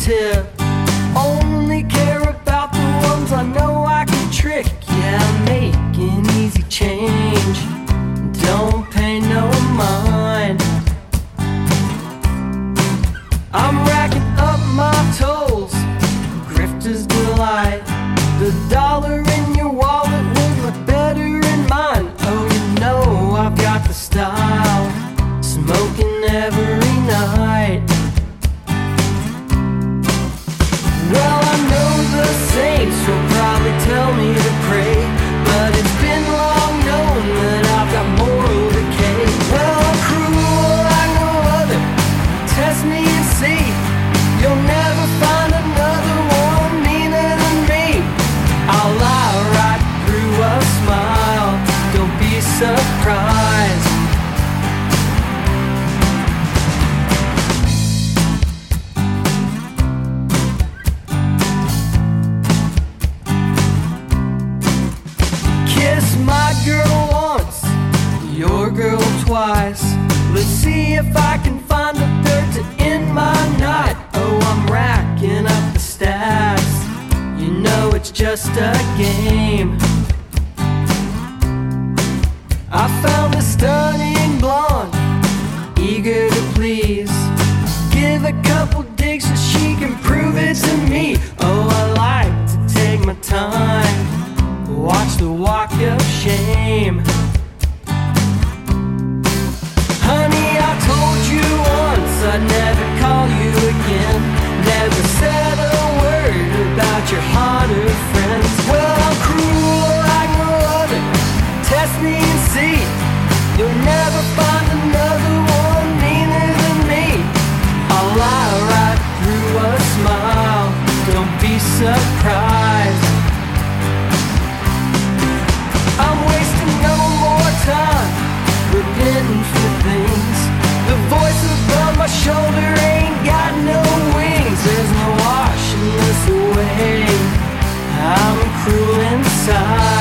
tip. Only care about the ones I know I can trick. Yeah, I'm making easy change, don't pay no mind. I'm racking up my tolls, grifter's delight. The dollar in your wallet would look better in mine. Oh, you know I've got the style, smoking every night. Well, I know the saints will probably tell me to pray, but it's been long known that I've got moral decay. Well, I'm cruel like no other, test me and see. You'll never find another one meaner than me. I'll lie right through a smile, don't be surprised. Kiss my girl once, your girl twice. Let's see if I can find a third to end my night. Oh, I'm racking up the stats, you know it's just a game. I found a stunning blonde, eager to please. Give a couple digs so she can prove it to me. Oh, I like to take my time, watch the walk of shame. Honey, I told you once I'd never call you again. Never said a word about your hotter friends. Well, I'm cruel like no other, test me and see. You'll never find another one meaner than me. I'll lie right through a smile, don't be surprised. I'm wasting no more time repenting for things. The voice above my shoulder ain't got no wings. There's no washing this away, I'm cruel inside.